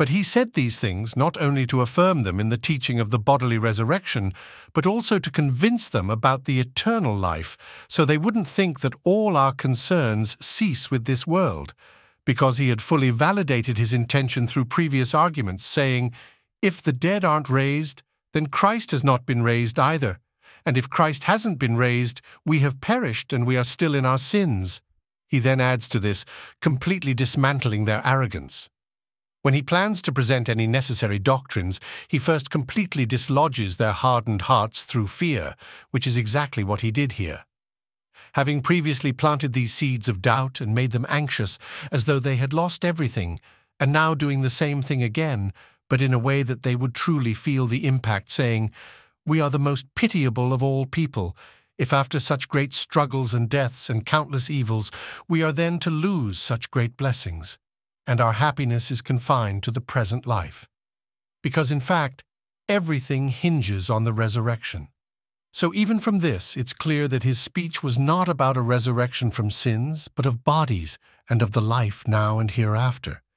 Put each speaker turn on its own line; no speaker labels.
But he said these things not only to affirm them in the teaching of the bodily resurrection, but also to convince them about the eternal life, so they wouldn't think that all our concerns cease with this world, because he had fully validated his intention through previous arguments, saying, if the dead aren't raised, then Christ has not been raised either. And if Christ hasn't been raised, we have perished and we are still in our sins. He then adds to this, completely dismantling their arrogance. When he plans to present any necessary doctrines, he first completely dislodges their hardened hearts through fear, which is exactly what he did here. Having previously planted these seeds of doubt and made them anxious, as though they had lost everything, and now doing the same thing again, but in a way that they would truly feel the impact, saying, we are the most pitiable of all people, if after such great struggles and deaths and countless evils, we are then to lose such great blessings, and our happiness is confined to the present life. Because in fact, everything hinges on the resurrection. So even from this, it's clear that his speech was not about a resurrection from sins, but of bodies and of the life now and hereafter.